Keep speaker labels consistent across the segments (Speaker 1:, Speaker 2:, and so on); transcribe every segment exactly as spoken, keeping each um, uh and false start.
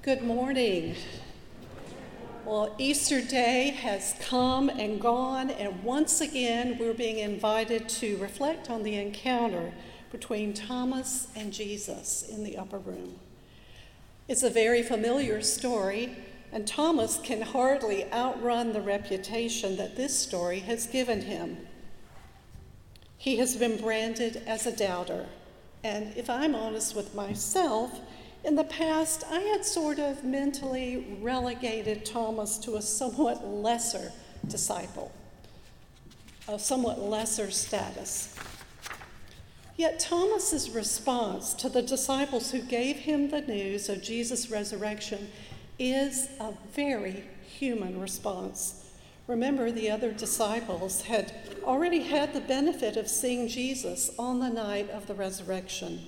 Speaker 1: Good morning. Well, Easter Day has come and gone, and once again we're being invited to reflect on the encounter between Thomas and Jesus in the upper room. It's a very familiar story, and Thomas can hardly outrun the reputation that this story has given him. He has been branded as a doubter, and if I'm honest with myself, in the past, I had sort of mentally relegated Thomas to a somewhat lesser disciple, a somewhat lesser status. Yet Thomas's response to the disciples who gave him the news of Jesus' resurrection is a very human response. Remember, the other disciples had already had the benefit of seeing Jesus on the night of the resurrection.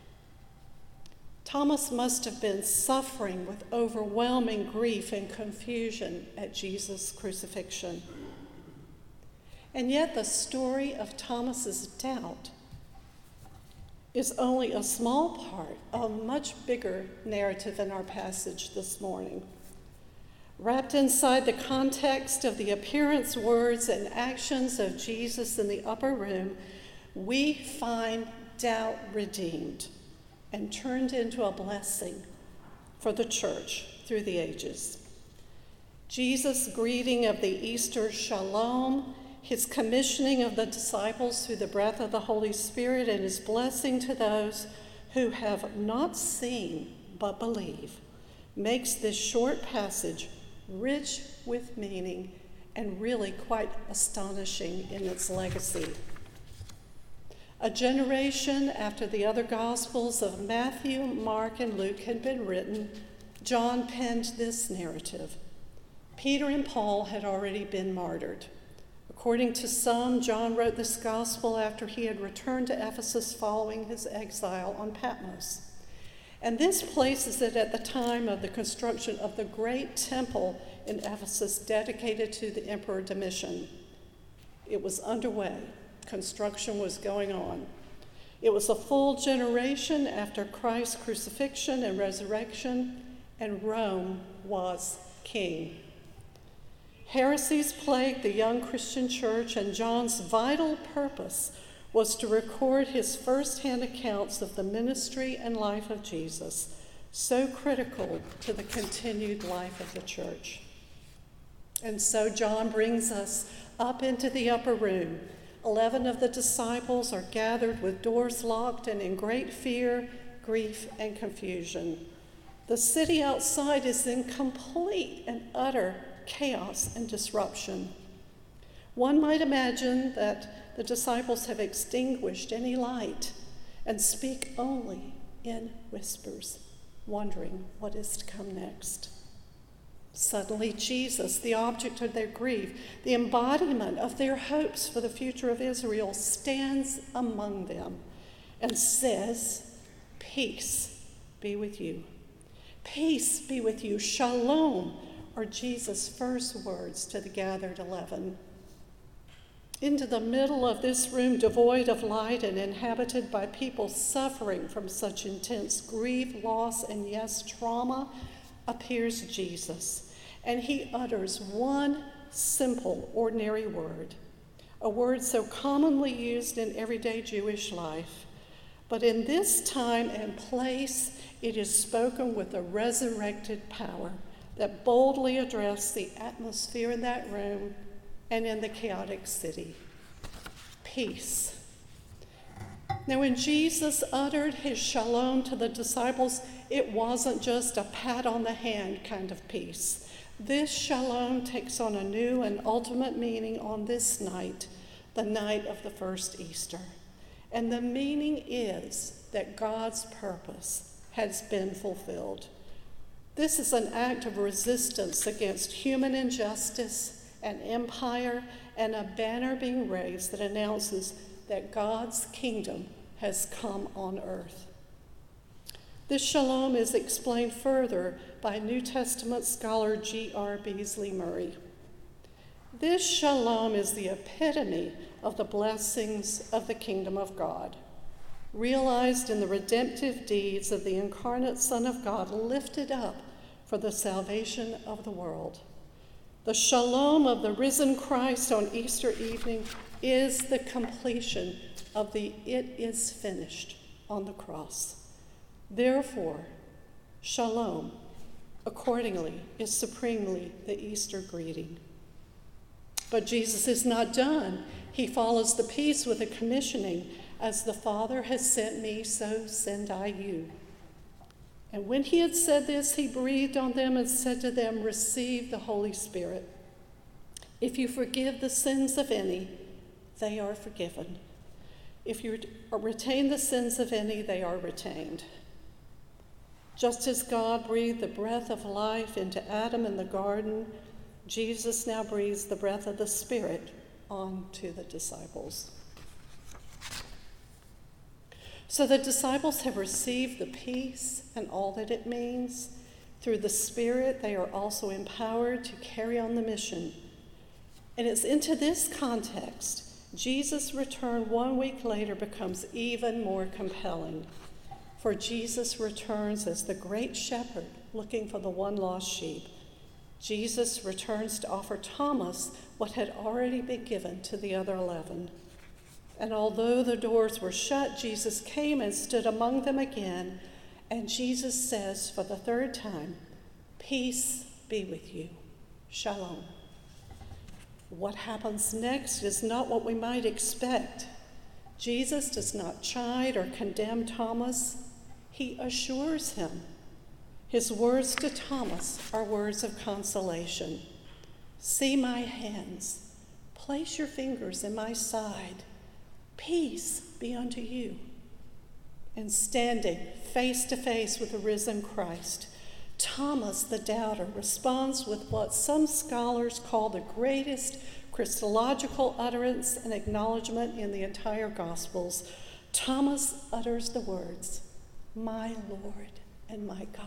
Speaker 1: Thomas must have been suffering with overwhelming grief and confusion at Jesus' crucifixion. And yet the story of Thomas's doubt is only a small part of a much bigger narrative in our passage this morning. Wrapped inside the context of the appearance, words, and actions of Jesus in the upper room, we find doubt redeemed and turned into a blessing for the church through the ages. Jesus' greeting of the Easter Shalom, his commissioning of the disciples through the breath of the Holy Spirit, and his blessing to those who have not seen but believe, makes this short passage rich with meaning and really quite astonishing in its legacy. A generation after the other Gospels of Matthew, Mark, and Luke had been written, John penned this narrative. Peter and Paul had already been martyred. According to some, John wrote this gospel after he had returned to Ephesus following his exile on Patmos. And this places it at the time of the construction of the great temple in Ephesus dedicated to the Emperor Domitian. It was underway. Construction was going on. It was a full generation after Christ's crucifixion and resurrection, and Rome was king. Heresies plagued the young Christian church, and John's vital purpose was to record his first-hand accounts of the ministry and life of Jesus, so critical to the continued life of the church. And so John brings us up into the upper room. Eleven of the disciples are gathered with doors locked and in great fear, grief, and confusion. The city outside is in complete and utter chaos and disruption. One might imagine that the disciples have extinguished any light and speak only in whispers, wondering what is to come next. Suddenly, Jesus, the object of their grief, the embodiment of their hopes for the future of Israel, stands among them and says, "Peace be with you. Peace be with you." Shalom are Jesus' first words to the gathered eleven. Into the middle of this room, devoid of light and inhabited by people suffering from such intense grief, loss, and yes, trauma, appears Jesus, and he utters one simple, ordinary word, a word so commonly used in everyday Jewish life. But in this time and place, it is spoken with a resurrected power that boldly addressed the atmosphere in that room and in the chaotic city. Peace. Now, when Jesus uttered his shalom to the disciples, it wasn't just a pat on the hand kind of peace. This shalom takes on a new and ultimate meaning on this night, the night of the first Easter. And the meaning is that God's purpose has been fulfilled. This is an act of resistance against human injustice and empire, and a banner being raised that announces that God's kingdom has come on earth. This shalom is explained further by New Testament scholar G R Beasley Murray. This shalom is the epitome of the blessings of the kingdom of God, realized in the redemptive deeds of the incarnate Son of God, lifted up for the salvation of the world. The shalom of the risen Christ on Easter evening is the completion of the "it is finished" on the cross. Therefore, shalom, accordingly, is supremely the Easter greeting. But Jesus is not done. He follows the peace with a commissioning, "As the Father has sent me, so send I you." And when he had said this, he breathed on them and said to them, "Receive the Holy Spirit. If you forgive the sins of any, they are forgiven. If you retain the sins of any, they are retained." Just as God breathed the breath of life into Adam in the garden, Jesus now breathes the breath of the Spirit onto the disciples. So the disciples have received the peace and all that it means. Through the Spirit, they are also empowered to carry on the mission. And it's into this context Jesus' return one week later becomes even more compelling. For Jesus returns as the great shepherd looking for the one lost sheep. Jesus returns to offer Thomas what had already been given to the other eleven. And although the doors were shut, Jesus came and stood among them again. And Jesus says for the third time, "Peace be with you. Shalom." What happens next is not what we might expect. Jesus does not chide or condemn Thomas. He assures him. His words to Thomas are words of consolation. "See my hands. Place your fingers in my side. Peace be unto you." And standing face to face with the risen Christ, Thomas the doubter responds with what some scholars call the greatest Christological utterance and acknowledgement in the entire Gospels. Thomas utters the words, "My Lord and my God."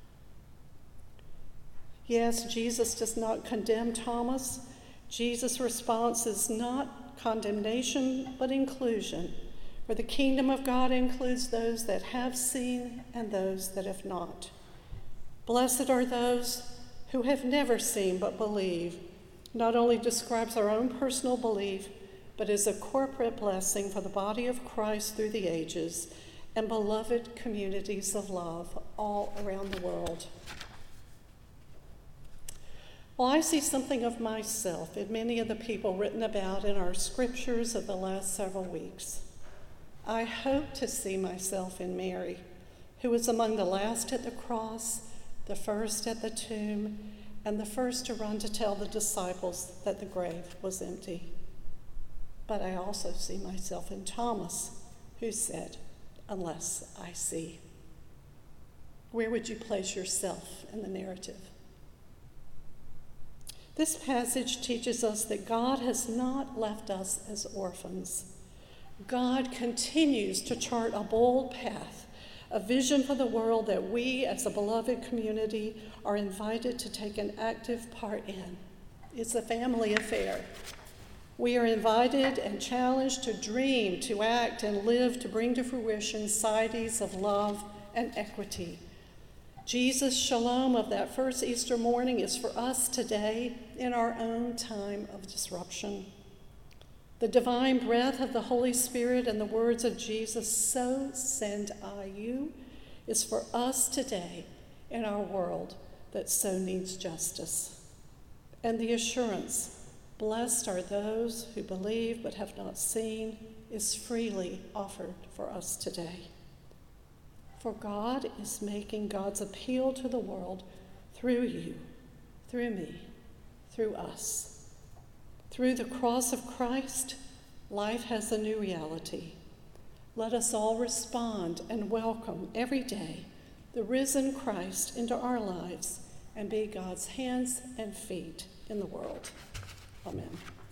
Speaker 1: Yes, Jesus does not condemn Thomas. Jesus' response is not condemnation, but inclusion, for the kingdom of God includes those that have seen and those that have not. Blessed are those who have never seen but believe. Not only describes our own personal belief, but is a corporate blessing for the body of Christ through the ages and beloved communities of love all around the world. Well, I see something of myself in many of the people written about in our scriptures of the last several weeks. I hope to see myself in Mary, who was among the last at the cross, the first at the tomb, and the first to run to tell the disciples that the grave was empty. But I also see myself in Thomas, who said, "Unless I see." Where would you place yourself in the narrative? This passage teaches us that God has not left us as orphans. God continues to chart a bold path, a vision for the world that we as a beloved community are invited to take an active part in. It's a family affair. We are invited and challenged to dream, to act, and live to bring to fruition societies of love and equity. Jesus' shalom of that first Easter morning is for us today in our own time of disruption. The divine breath of the Holy Spirit and the words of Jesus, "So send I you," is for us today in our world that so needs justice. And the assurance, "Blessed are those who believe but have not seen," is freely offered for us today. For God is making God's appeal to the world through you, through me, through us. Through the cross of Christ, life has a new reality. Let us all respond and welcome every day the risen Christ into our lives and be God's hands and feet in the world. Amen.